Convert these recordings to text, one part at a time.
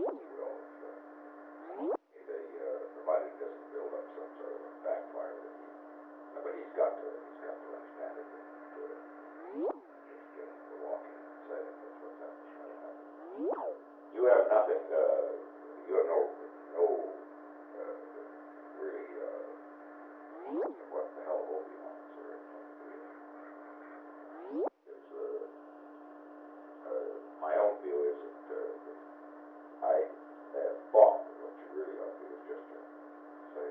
will if they provided it doesn't build up some sort of a backfire that he, but he's got to understand it and just get him to walk in and say that that's what's happening. You have nothing. You have no really what the hell opiates or anything. Because my own view is that I have thought that what you really ought to do is just to say,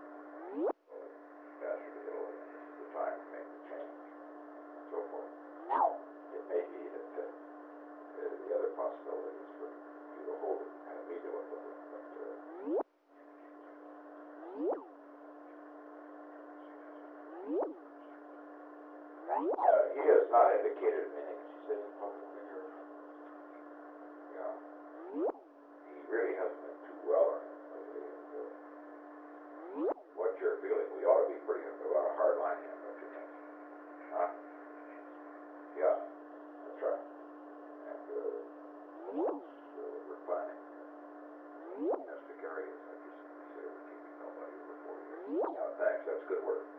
bastard Italy, and this is the time to make the change, and so forth. It may be that the other possibility is for you to hold it and me do it with it, but he has not indicated anything. She said publicly or yeah. He really hasn't been too well or anything lately. And, what you're feeling, we ought to be pretty about a hard line here, don't you think? Huh? Yeah, that's right. And we're planning. As precarious, I guess you could say, we're keeping nobody over 4 years. Yeah, thanks. That's good work.